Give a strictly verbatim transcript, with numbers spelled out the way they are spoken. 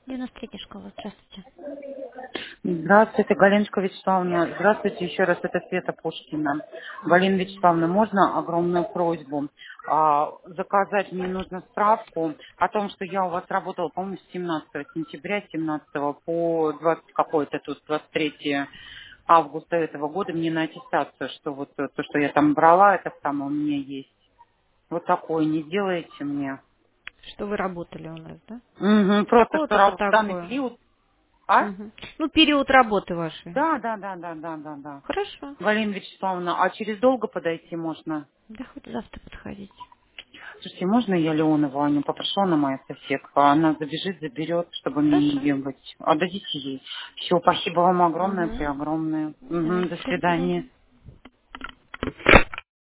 девяносто третья школа, здравствуйте. Здравствуйте, Галиночка Вячеславовна. Здравствуйте еще раз, это Света Пушкина. Галина Вячеславовна, можно огромную просьбу? А, заказать мне нужно справку о том, что я у вас работала, по-моему, с семнадцатого сентября, семнадцатого по двадцать какое-то тут, двадцать третье августа этого года мне на аттестацию, что вот э, то, что я там брала, это самое у меня есть. Вот такое не делаете мне. Что вы работали у нас, да? Мгм, С просто что какого-то по ра- в данный такое? период... А? Мгм. Ну, период работы вашей. Да, да, да, да, да, да, да. Хорошо. Галина Вячеславовна, а через долго подойти можно? Да хоть завтра подходите. Слушайте, можно я Леонову Аню попрошу, она моя соседка, она забежит, заберет, чтобы мне не Хорошо. бегать. Отдадите ей. Все, спасибо вам огромное, Угу. преогромное. Да, Мгм, до до свидания. свидания.